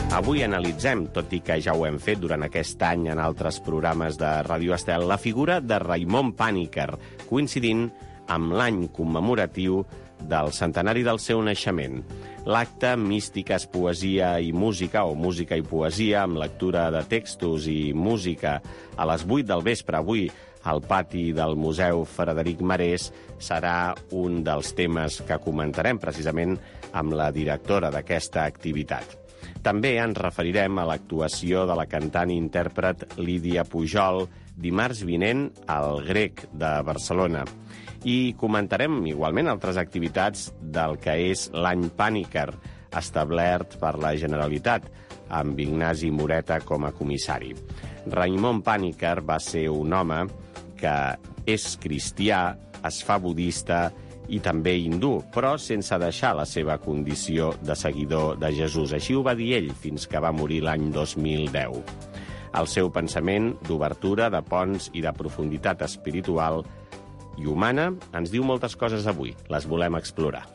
Avui analitzem, tot i que ja ho hem fet durant aquest any en altres programes de Ràdio Estel, la figura de Raimon Pàniker, coincidint amb l'any commemoratiu del centenari del seu naixement. L'acte Místiques, Poesia i Música, o Música i Poesia, amb lectura de textos i música a les 8 del vespre avui al pati del Museu Frederic Marès, serà un dels temes que comentarem precisament amb la directora d'aquesta activitat. També ens referirem a l'actuació de la cantant i intèrpret Lídia Pujol dimarts vinent al Grec de Barcelona. I comentarem igualment altres activitats del que és l'any Pàniker, establert per la Generalitat, amb Ignasi Moreta com a comissari. Raimon Pàniker va ser un home que és cristià, es fa budista i també hindú, però sense deixar la seva condició de seguidor de Jesús. Així ho va dir ell fins que va morir l'any 2010. El seu pensament d'obertura, de ponts i de profunditat espiritual i humana ens diu moltes coses avui. Les volem explorar.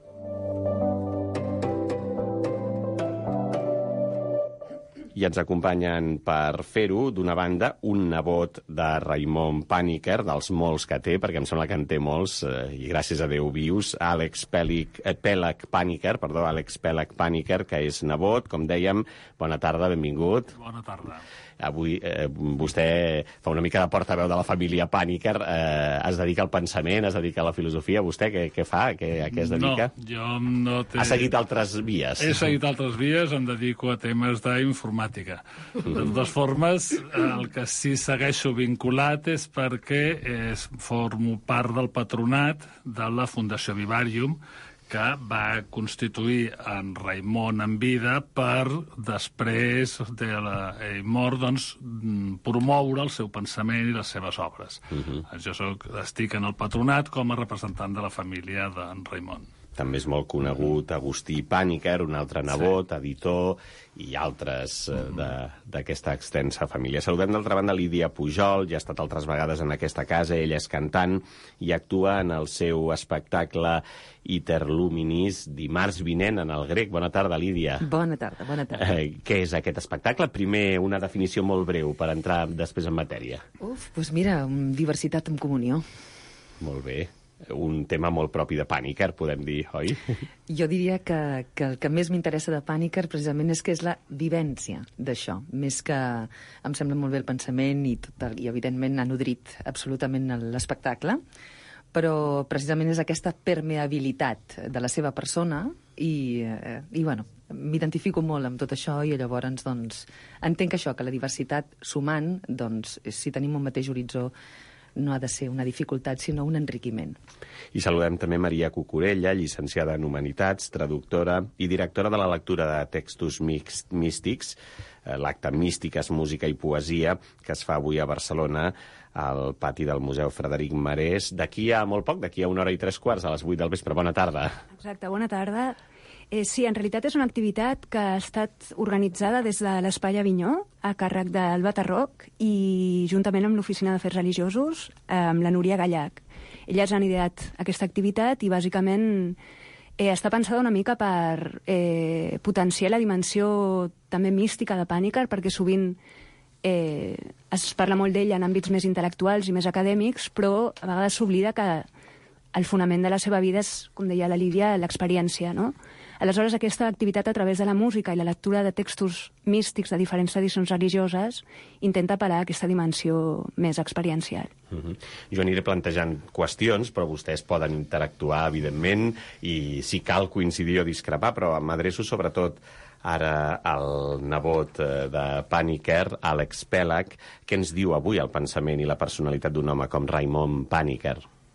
I ens acompanyen per fer-ho, d'una banda, un nebot de Raimon Pàniker, dels molts que té, perquè em sembla que en té molts, i gràcies a Déu vius, Àlex Pèlag Pàniker, que és nebot, com dèiem. Bona tarda, benvingut. Bona tarda. Avui vostè fa una mica de portaveu de la família Pàniker, es dedica al pensament, es dedica a la filosofia. Vostè què fa? A què es dedica? No, jo no té... Ha seguit altres vies? He seguit altres vies, em dedico a temes d'informàtica. De totes formes, el que sí segueixo vinculat és perquè formo part del patronat de la Fundació Vivarium, que va constituir en Raimon en vida per, després de la mort, doncs, promoure el seu pensament i les seves obres. Jo estic en el patronat com a representant de la família d'en Raimon. També és molt conegut Agustí Pàniker, un altre nebot, editor, i altres d'aquesta extensa família. Saludem d'altra banda Lídia Pujol, ja ha estat altres vegades en aquesta casa, ella és cantant i actua en el seu espectacle Iterluminis dimarts vinent en el Grec. Bona tarda, Lídia. Bona tarda, bona tarda. Què és aquest espectacle? Primer, una definició molt breu per entrar després en matèria. Doncs mira, diversitat en comunió. Molt bé. Un tema molt propi de Pàniker, podem dir, oi? Jo diria que el que més m'interessa de Pàniker precisament és que és la vivència d'això, més que em sembla molt bé el pensament i evidentment ha nodrit absolutament l'espectacle, però precisament és aquesta permeabilitat de la seva persona i bueno, m'identifico molt amb tot això i llavors doncs, entenc això, que la diversitat sumant, doncs, si tenim un mateix horitzó, no ha de ser una dificultat, sinó un enriquiment. I saludem també Maria Cucurella, llicenciada en Humanitats, traductora i directora de la lectura de textos místics, l'acte Místiques, Música i Poesia, que es fa avui a Barcelona, al pati del Museu Frederic Marès. D'aquí a molt poc, d'aquí a 1h03, a les 8 del vespre. Bona tarda. Exacte, bona tarda. Sí, en realitat és una activitat que ha estat organitzada des de l'Espai Avinyó, a càrrec d'Alba Tarroc, i juntament amb l'Oficina d'Afers Religiosos, amb la Núria Gallac. Elles han ideat aquesta activitat i, bàsicament, està pensada una mica per potenciar la dimensió també mística de Pàniker, perquè sovint es parla molt d'ell en àmbits més intel·lectuals i més acadèmics, però a vegades s'oblida que el fonament de la seva vida és, com deia la Lídia, l'experiència, no? Aleshores, aquesta activitat a través de la música i la lectura de textos místics de diferents tradicions religioses intenta apel·lar a aquesta dimensió més experiencial. Jo aniré plantejant qüestions, però vostès poden interactuar, evidentment, i si cal coincidir o discrepar, però m'adreço sobretot ara al nebot de Pàniker, Àlex Pèlag. Què ens diu avui el pensament i la personalitat d'un home com Raimon Pàniker?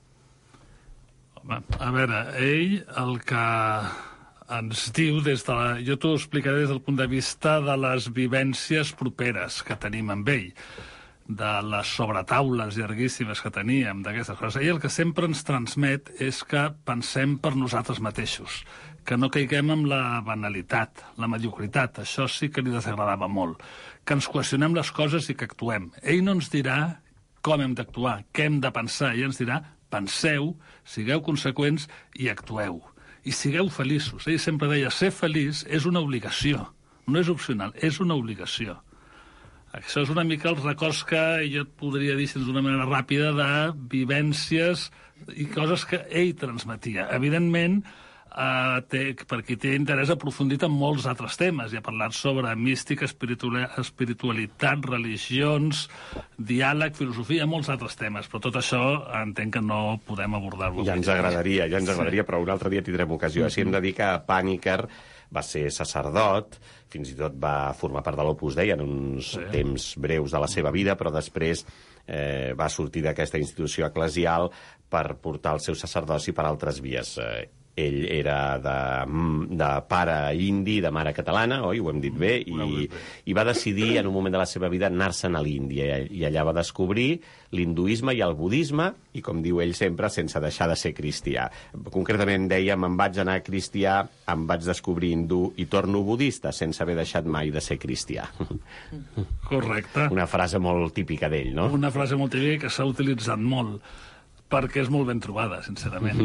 A veure, ell el que ens diu jo t'ho explicaré des del punt de vista de les vivències properes que tenim amb ell, de les sobretaules llarguíssimes que teníem, d'aquestes coses. Ell el que sempre ens transmet és que pensem per nosaltres mateixos, que no caiguem en la banalitat, la mediocritat. Això sí que li desagradava molt. Que ens qüestionem les coses i que actuem. Ell no ens dirà com hem d'actuar, què hem de pensar. Ell ens dirà, penseu, sigueu conseqüents i actueu. I sigueu feliços. Ell sempre deia, ser feliç és una obligació. no és opcional, és una obligació. Això és una mica els records que jo et podria dir d'una manera ràpida de vivències i coses que ell transmetia. Evidentment, per qui té interès aprofundit en molts altres temes. I ha parlat sobre mística, espiritualitat, religions, diàleg, filosofia, molts altres temes. Però tot això entenc que no podem abordar-lo. Ja ens agradaria, però un altre dia tindrem ocasió. Així hem de dir que Panikkar va ser sacerdot, fins i tot va formar part de l'Opus Dei en uns temps breus de la seva vida, però després va sortir d'aquesta institució eclesial per portar el seu sacerdoci per altres vies. Ell era de pare indi, de mare catalana, oi? Ho hem dit bé, i va decidir en un moment de la seva vida anar-se'n a l'Índia, i allà va descobrir l'hinduisme i el budisme, i com diu ell sempre, sense deixar de ser cristià. Concretament deia, me'n vaig anar cristià, em vaig descobrir hindú i torno budista, sense haver deixat mai de ser cristià. Correcte. Una frase molt típica d'ell, no? Una frase molt típica que s'ha utilitzat molt, perquè és molt ben trobada, sincerament.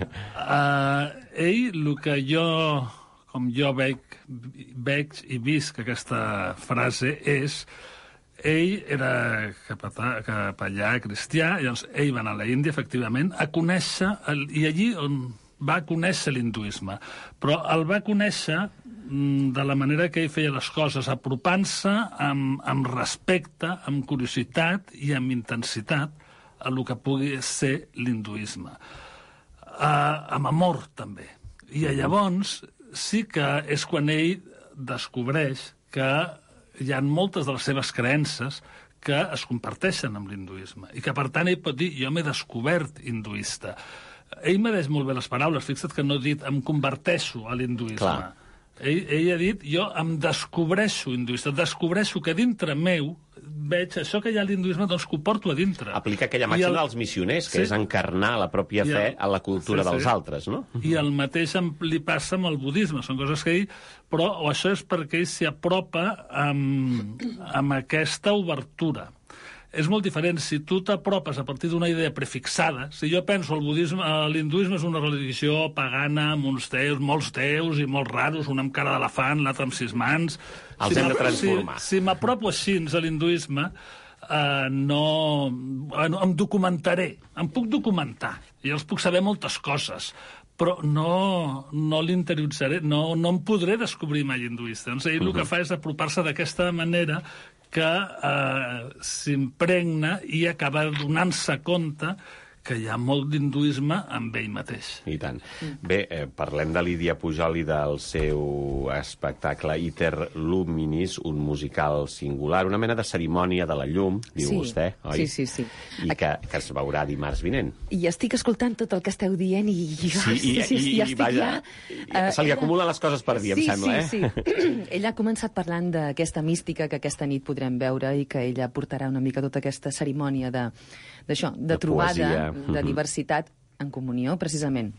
Ell, el que com jo veig i visc aquesta frase és, ell era capellà cristià, llavors ell va anar a l'Índia, efectivament, a conèixer, i allí on va conèixer l'hinduisme, però el va conèixer de la manera que ell feia les coses, apropant-se amb respecte, amb curiositat i amb intensitat a el que pugui ser l'hinduisme. Amb amor, també. I llavors sí que és quan ell descobreix que hi ha moltes de les seves creences que es comparteixen amb l'hinduisme i que, per tant, ell pot dir, jo m'he descobert hinduista. Ell mereix molt bé les paraules. Fixa't que no ha dit, em converteixo a l'hinduisme. Clar. Ell ha dit, jo em descobreixo hinduista, descobreixo que dintre meu veig això que hi ha a l'hinduisme, doncs que ho porto a dintre. Aplica aquella màxima dels missioners, que és encarnar la pròpia fe a la cultura dels altres, no? I el mateix li passa amb el budisme, són coses que ell... Però això és perquè ell s'hi apropa amb aquesta obertura. És molt diferent. Si tu t'apropes a partir d'una idea prefixada, si jo penso l'hinduisme és una religió pagana amb uns déus, molts déus i molts raros, un amb cara d'elefant, l'altre amb 6 mans... Els hem de transformar. Si m'apropo així a l'hinduisme, em documentaré, em puc documentar, i els puc saber moltes coses, però no l'interioritzaré, no em podré descobrir mai hinduista. Doncs ell el que fa és apropar-se d'aquesta manera que s'impregna i acaba donant-se compte que hi ha molt d'hinduisme amb ell mateix. I tant. Bé, parlem de Lídia Pujol i del seu espectacle Iter Luminis, un musical singular, una mena de cerimònia de la llum, diu vostè, oi? Sí. I que es veurà dimarts vinent. I estic escoltant tot el que esteu dient i estic vaja, ja... Se li acumulen les coses per dir, em sembla, Sí. Ella ha començat parlant d'aquesta mística que aquesta nit podrem veure i que ella portarà una mica tota aquesta cerimònia d'això, de trobada, de diversitat en comunió, precisament.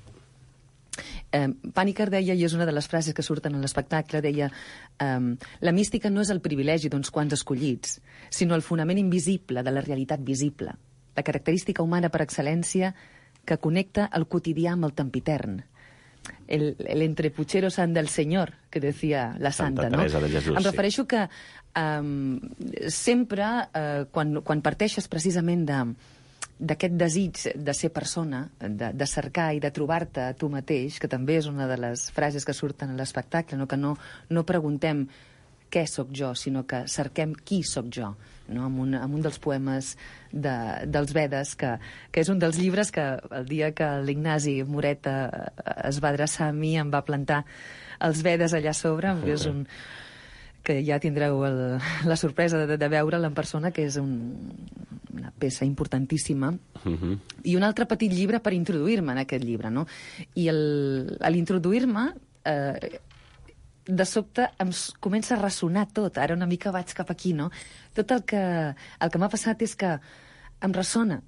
Panikkar deia, i és una de les frases que surten en l'espectacle, deia la mística no és el privilegi d'uns quants escollits, sinó el fonament invisible de la realitat visible, la característica humana per excel·lència que connecta el quotidià amb el tempitern. El entrepuchero sant del Senyor, que decía la santa, no? Teresa de Jesús, em refereixo que sempre, quan parteixes precisament d'aquest desig de ser persona, de cercar i de trobar-te a tu mateix, que també és una de les frases que surten a l'espectacle, no? Que no preguntem què sóc jo, sinó que cerquem qui sóc jo, no? Amb un dels poemes dels Vedes, que és un dels llibres que el dia que l'Ignasi Moreta es va adreçar a mi em va plantar els Vedes allà a sobre, és que ja tindreu la sorpresa de veure'l en persona, que és una peça importantíssima. I un altre petit llibre per introduir-me en aquest llibre, no? I a l'introduir-me, de sobte em comença a ressonar tot. Ara una mica vaig cap aquí, no? Tot el que m'ha passat és que em ressona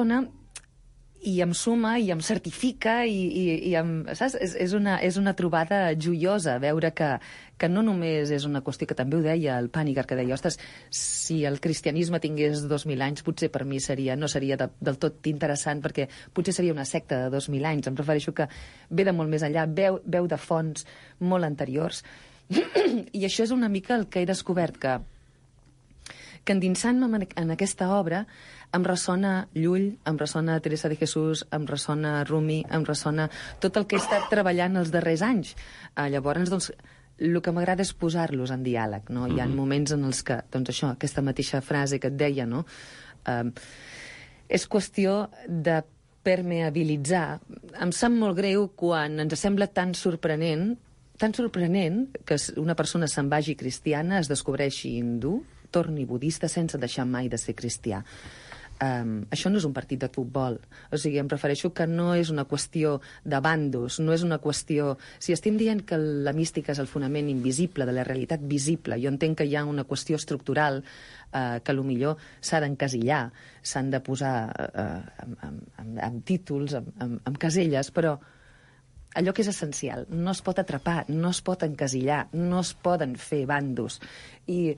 i em suma i em certifica i saps? És una trobada joiosa veure que no només és una qüestió, que també ho deia el Panikkar, que deia, ostres, si el cristianisme tingués 2.000 anys, potser per mi no seria del tot interessant, perquè potser seria una secta de 2.000 anys. Em refereixo que ve de molt més enllà, veu de fonts molt anteriors, I això és una mica el que he descobert, que endinsant-me en aquesta obra em ressona Llull, em ressona Teresa de Jesús, em ressona Rumi, em ressona tot el que he estat treballant els darrers anys. Llavors, doncs, el que m'agrada és posar-los en diàleg, no? Hi ha moments en els que, doncs això, aquesta mateixa frase que et deia, no? És qüestió de permeabilitzar. Em sap molt greu quan ens sembla tan sorprenent que una persona se'n vagi cristiana, es descobreixi hindú, torni budista sense deixar mai de ser cristià. Això no és un partit de futbol. O sigui, em refereixo que no és una qüestió de bandos, no és una qüestió... Si estem dient que la mística és el fonament invisible de la realitat visible, jo entenc que hi ha una qüestió estructural que potser s'ha d'encasillar, s'han de posar amb títols, amb caselles, però allò que és essencial no es pot atrapar, no es pot encasillar, no es poden fer bandos. I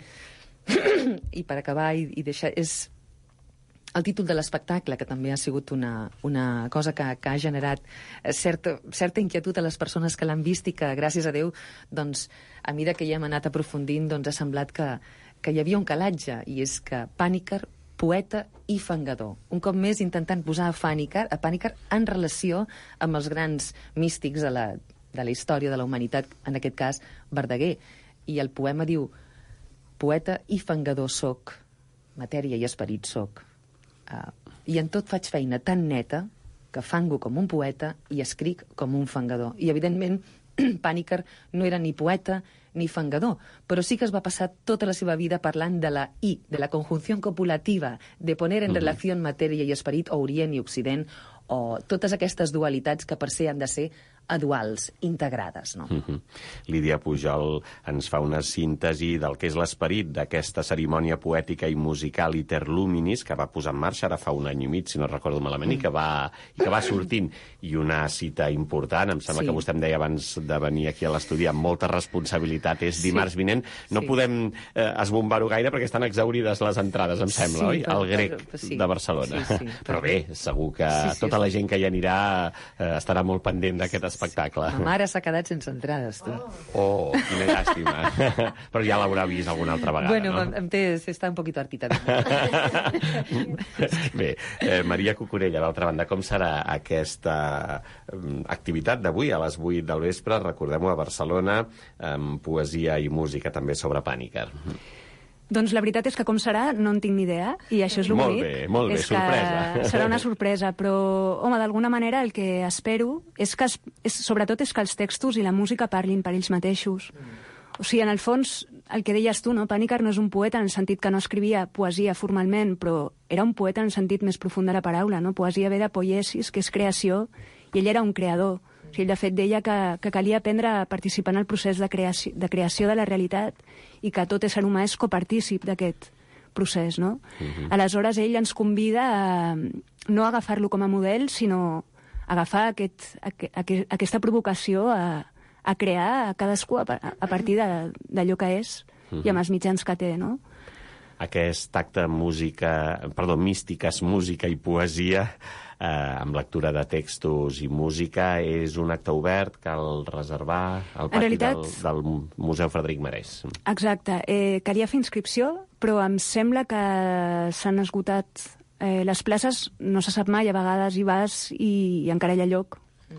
per acabar i deixar... És el títol de l'espectacle, que també ha sigut una cosa que ha generat certa inquietud a les persones que l'han vist i que, gràcies a Déu, doncs, a mesura que hi hem anat aprofundint, doncs ha semblat que hi havia un calatge, i és que Pàniker, poeta i fangador. Un cop més intentant posar a Pàniker en relació amb els grans místics de la història de la humanitat, en aquest cas Verdaguer. I el poema diu: poeta i fangador soc, matèria i esperit soc. I en tot faig feina tan neta que fango com un poeta i escric com un fangador. I, evidentment, Pàniker no era ni poeta ni fangador, però sí que es va passar tota la seva vida parlant de la I, de la conjunció copulativa, de poner en relació matèria i esperit, o Orient i Occident, o totes aquestes dualitats que per se han de ser duals, integrades, no? Lídia Pujol ens fa una síntesi del que és l'esperit d'aquesta cerimònia poètica i musical Iterluminis, que va posar en marxa ara fa un any i mig, si no recordo malament, i que va sortint. I una cita important, em sembla que vostè em deia abans de venir aquí a l'estudi, amb molta responsabilitat, és dimarts vinent. No podem esbombar-ho gaire perquè estan exaurides les entrades, em sembla, oi? Al Grec de Barcelona. Però bé, segur que tota la gent que hi anirà estarà molt pendent d'aquest espectacle. Ma mare s'ha quedat sense entrades, tu. Oh, quina llàstima. Però ja l'haurà vist alguna altra vegada, bueno, no? Bueno, està un poquito hartita. Bé, Maria Cucurella, d'altra banda, com serà aquesta activitat d'avui a les 8 del vespre? Recordem-ho, a Barcelona, amb poesia i música també sobre Pàniker. Doncs la veritat és que com serà no en tinc ni idea, i això és el bonic. Molt bé, sorpresa. Serà una sorpresa, però, home, d'alguna manera el que espero sobretot és que els textos i la música parlin per ells mateixos. O sigui, en el fons, el que deies tu, no? Pàniker no és un poeta en el sentit que no escrivia poesia formalment, però era un poeta en el sentit més profund de la paraula, no? Poesia ve de poiesis, que és creació, i ell era un creador. O sigui, de fet, deia que calia aprendre a participar en el procés de creació de la realitat i que tot ésser humà és copartícip d'aquest procés, no? Aleshores, ell ens convida a no agafar-lo com a model, sinó agafar aquesta provocació a crear a cadascú a partir d'allò que és i amb els mitjans que té, no? Aquest acte místiques, música i poesia, amb lectura de textos i música, és un acte obert, cal reservar al pati del Museu Frederic Marès. Exacte. Calia fer inscripció, però em sembla que s'han esgotat les places, no se sap mai, a vegades hi vas i encara hi ha lloc.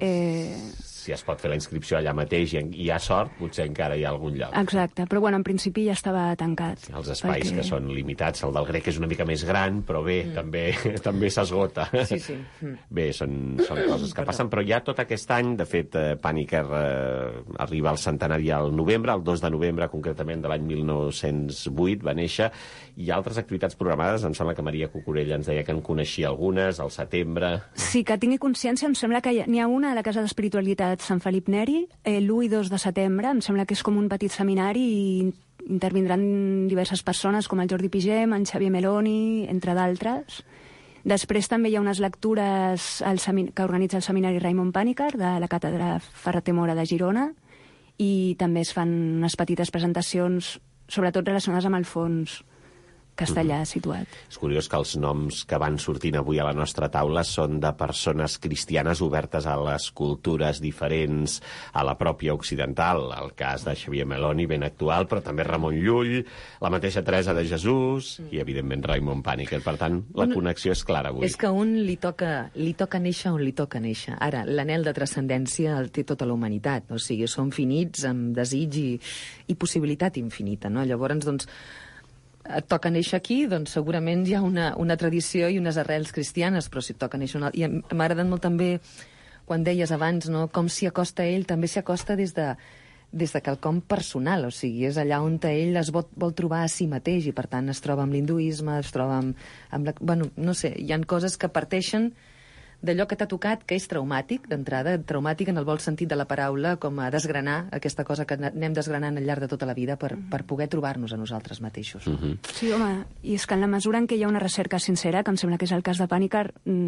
Si es pot fer la inscripció allà mateix i hi ha sort, potser encara hi ha algun lloc. Exacte, però bueno, en principi ja estava tancat. Els espais que són limitats, el del Grec és una mica més gran, però bé, també s'esgota. Sí. Bé, són coses que passen, però ja tot aquest any, de fet, Pàniker arriba al centenari al novembre, el 2 de novembre, concretament de l'any 1908, va néixer, i altres activitats programades, em sembla que Maria Cucurella ens deia que en coneixia algunes, al setembre... Sí, que tingui consciència, em sembla que n'hi ha una a la Casa d'Espiritualitat Sant Felip Neri, l'1 i 2 de setembre, em sembla que és com un petit seminari i intervindran diverses persones com el Jordi Pigem, en Xavier Meloni, entre d'altres. Després també hi ha unes lectures que organitza el seminari Raimon Pàniker de la càtedra Ferrater Mora de Girona, i també es fan unes petites presentacions, sobretot relacionades amb el fons castellà situat. És curiós que els noms que van sortint avui a la nostra taula són de persones cristianes obertes a les cultures diferents, a la pròpia occidental, el cas de Xavier Meloni, ben actual, però també Ramon Llull, la mateixa Teresa de Jesús i, evidentment, Raimon Pàniker. Per tant, la connexió és clara avui. És que a un li toca néixer on li toca néixer. Ara, l'anhel de transcendència el té tota la humanitat, o sigui, som finits amb desig i possibilitat infinita, no? Llavors, doncs, et toca néixer aquí, doncs segurament hi ha una tradició i unes arrels cristianes, però si et toca néixer I m'ha agradat molt també, quan deies abans, no, com s'hi acosta ell, també s'hi acosta des de quelcom personal, o sigui, és allà on ell es vol trobar a si mateix, i per tant es troba amb l'hinduisme, es troba amb bueno, no sé, hi ha coses que parteixen d'allò que t'ha tocat, que és traumàtic, d'entrada, traumàtic en el bon sentit de la paraula, com a desgranar aquesta cosa que anem desgranant al llarg de tota la vida per poder trobar-nos a nosaltres mateixos. Sí, home, i és que en la mesura en què hi ha una recerca sincera, que em sembla que és el cas de Pàniker,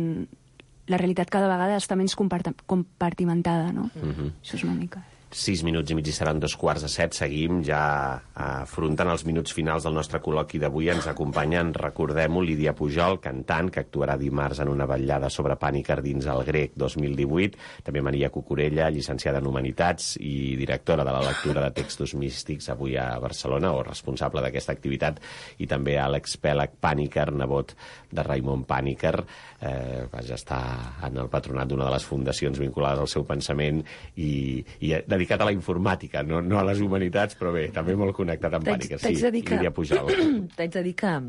la realitat cada vegada està menys compartimentada, no? Això és una mica... 6 minuts i mig i seran 2:15. Seguim ja afrontant els minuts finals del nostre col·loqui d'avui. Ens acompanyen, recordem-ho, Lídia Pujol, cantant, que actuarà dimarts en una vetllada sobre Pàniker dins el Grec 2018. També Maria Cucurella, llicenciada en Humanitats i directora de la lectura de textos místics avui a Barcelona, o responsable d'aquesta activitat. I també Àlex Pèlag Pàniker, nebot de Raimon Pàniker. Vaja, està en el patronat d'una de les fundacions vinculades al seu pensament i dedicat a la informàtica, no a les humanitats, però bé, també molt connectat amb Pàniker. Sí, Lídia Pujol. T'haig de dir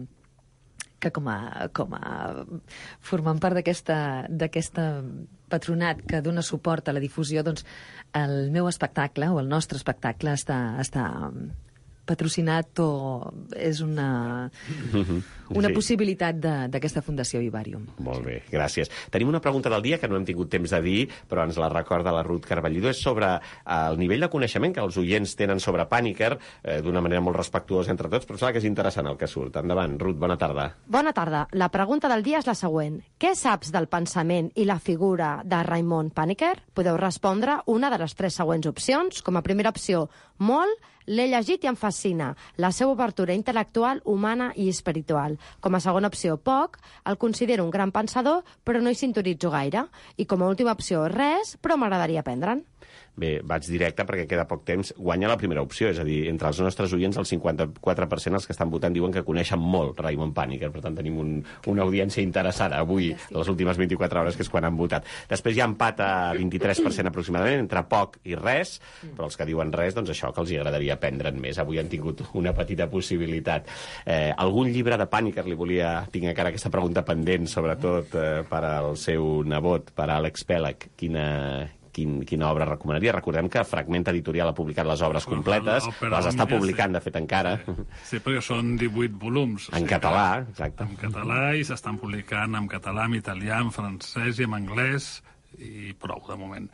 que com a formant part d'aquesta patronat que dona suport a la difusió, doncs el meu espectacle, o el nostre espectacle, està patrocinat o és una possibilitat d'aquesta Fundació Vivarium. Molt bé, gràcies. Tenim una pregunta del dia que no hem tingut temps de dir, però ens la recorda la Ruth Carballido. És sobre el nivell de coneixement que els oients tenen sobre Pàniker, d'una manera molt respectuosa entre tots, però sembla que és interessant el que surt. Endavant, Ruth, bona tarda. Bona tarda. La pregunta del dia és la següent. Què saps del pensament i la figura de Raimon Pàniker? Podeu respondre una de les 3 següents opcions. Com a primera opció, molt. L'he llegit i em fascina. La seva obertura intel·lectual, humana i espiritual. Com a segona opció, poc. El considero un gran pensador, però no hi sintonitzo gaire. I com a última opció, res, però m'agradaria aprendre'n. Bé, vaig directe perquè queda poc temps. Guanya la primera opció, és a dir, entre els nostres oients, el 54% els que estan votant diuen que coneixen molt Raimon Pàniker. Per tant, tenim una audiència interessada avui, les últimes 24 hores, que és quan han votat. Després hi ha empat a 23% aproximadament, entre poc i res, però els que diuen res, doncs això, que els agradaria aprendre'n més. Avui han tingut una petita possibilitat. Algun llibre de Pàniker tinc encara aquesta pregunta pendent, sobretot per al seu nebot, per a Àlex Pèlag. Quina obra recomanaria? Recordem que Fragment Editorial ha publicat les obres completes, les està publicant, de fet, encara. Sí, perquè són 18 volums. En català, exacte. En català, i s'estan publicant en català, en italià, en francès i en anglès, i prou, de moment.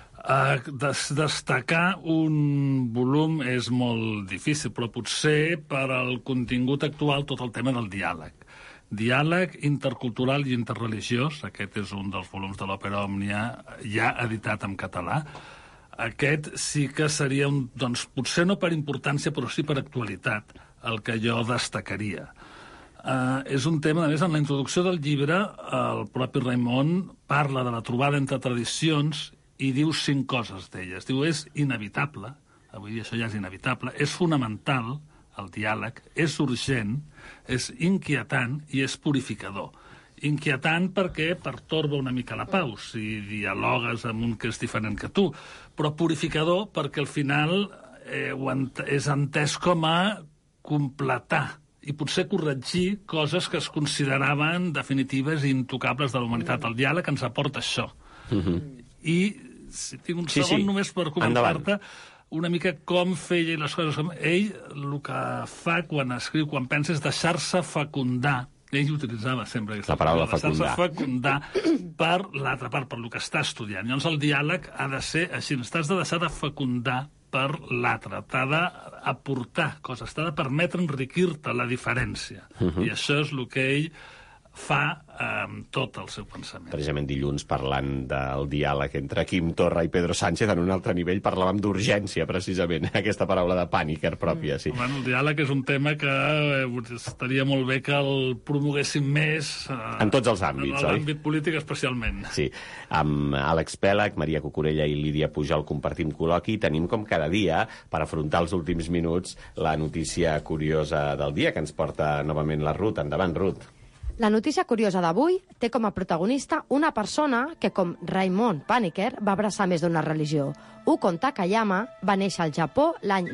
Destacar un volum és molt difícil, però potser per al contingut actual tot el tema del diàleg. Diàleg intercultural i interreligiós, aquest és un dels volums de l'Òpera Òmnia ja editat en català. Aquest sí que seria, doncs, potser no per importància, però sí per actualitat, el que jo destacaria. És un tema, a més, en la introducció del llibre, el propi Raimon parla de la trobada entre tradicions i diu 5 coses d'elles. Diu, és inevitable, avui això ja és inevitable, és fonamental, el diàleg, és urgent, és inquietant i és purificador. Inquietant perquè pertorba una mica la pau, si dialogues amb un que és diferent que tu, però purificador perquè al final és entès com a completar i potser corregir coses que es consideraven definitives i intocables de la humanitat. El diàleg ens aporta això. I si tinc un segon només per comentar-te una mica com feia les coses. Ell el que fa quan escriu, quan pensa, és deixar-se fecundar. Ell utilitzava sempre la paraula deixar-se fecundar per l'altra part, per el que està estudiant. Llavors el diàleg ha de ser així, t'has de deixar de fecundar per l'altre, t'ha d'aportar coses, t'ha de permetre enriquir-te la diferència. I això és el que ell fa amb tot el seu pensament. Precisament dilluns, parlant del diàleg entre Quim Torra i Pedro Sánchez, en un altre nivell parlàvem d'urgència, precisament, aquesta paraula de Pàniker pròpia, sí. Bueno, el diàleg és un tema que estaria molt bé que el promoguéssim més... en tots els àmbits, oi? En l'àmbit polític, especialment. Sí. Amb Àlex Pèlag, Maria Cucurella i Lídia Pujol compartim col·loqui. Tenim, com cada dia, per afrontar els últims minuts, la notícia curiosa del dia, que ens porta novament la Ruth. Endavant, Ruth. La notícia curiosa d'avui té com a protagonista una persona que, com Raimon Paniker, va abraçar més d'una religió. Ukon Takayama va néixer al Japó l'any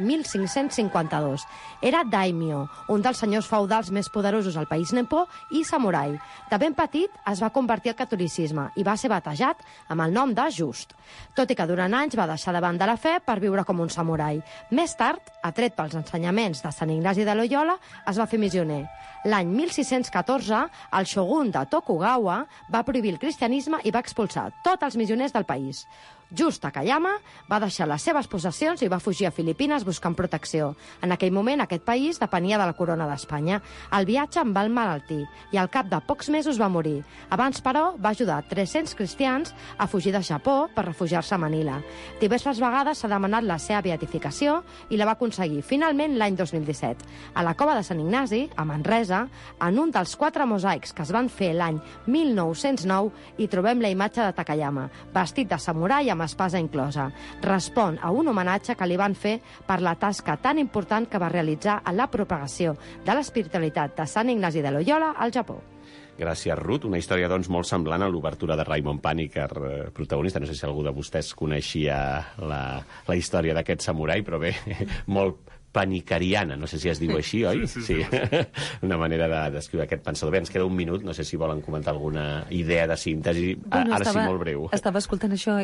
1552. Era daimyo, un dels senyors feudals més poderosos al país nipó i samurai. De ben petit es va convertir al catolicisme i va ser batejat amb el nom de Just. Tot i que durant anys va deixar de banda la fe per viure com un samurai. Més tard, atret pels ensenyaments de Sant Ignasi de Loyola, es va fer missioner. L'any 1614, el shogun de Tokugawa va prohibir el cristianisme i va expulsar tots els missioners del país. Just Takayama va deixar les seves possessions i va fugir a Filipines buscant protecció. En aquell moment, aquest país depenia de la corona d'Espanya. El viatge en va emmalaltir i al cap de pocs mesos va morir. Abans, però, va ajudar 300 cristians a fugir de Japó per refugiar-se a Manila. Diverses vegades s'ha demanat la seva beatificació i la va aconseguir finalment l'any 2017. A la cova de Sant Ignasi, a Manresa, en un dels 4 mosaics que es van fer l'any 1909, hi trobem la imatge de Takayama, vestit de samurai amb espasa inclosa. Respon a un homenatge que li van fer per la tasca tan important que va realitzar en la propagació de l'espiritualitat de Sant Ignasi de Loyola al Japó. Gràcies, Ruth. Una història, doncs, molt semblant a l'obertura de Raimon Paniker, protagonista. No sé si algú de vostès coneixia la història d'aquest samurai, però bé, molt panicariana, no sé si es diu així, oi? Sí. Una manera de descriure aquest pensador. Bé, ens queda un minut, no sé si volen comentar alguna idea de síntesi. Ara sí, molt breu. Estava escoltant això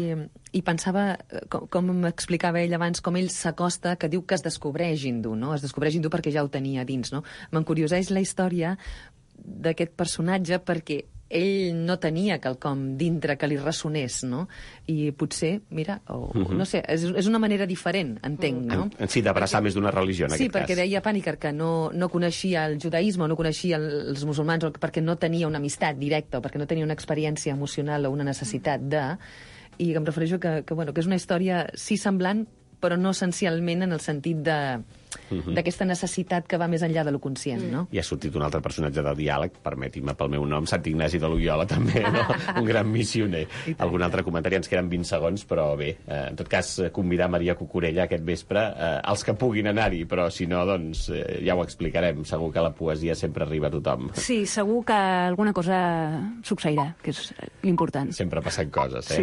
i pensava, com m'explicava ell abans, com ell s'acosta, que diu que es descobreix hindú, no? Es descobreix hindú perquè ja ho tenia dins, no? M'encurioseix la història d'aquest personatge perquè ell no tenia quelcom dintre que li ressonés, no? I potser, mira, no sé, és una manera diferent, entenc, no? Sí, d'abraçar més d'una religió, en aquest cas. Sí, perquè deia Paniker que no coneixia el judaïsme o no coneixia els musulmans perquè no tenia una amistat directa o perquè no tenia una experiència emocional o una necessitat de... I em refereixo que és una història, sí, semblant, però no essencialment en el sentit d'aquesta necessitat que va més enllà de lo conscient, no? I ha sortit un altre personatge de diàleg, permeti-me pel meu nom, Sant Ignasi de Loyola, també, no? Un gran missioner. Algun altre comentari? Ens queden 20 segons, però bé, en tot cas, convidar Maria Cucurella aquest vespre, els que puguin anar-hi, però si no, doncs, ja ho explicarem. Segur que la poesia sempre arriba a tothom. Sí, segur que alguna cosa succeirà, que és l'important. Sempre passen coses, eh?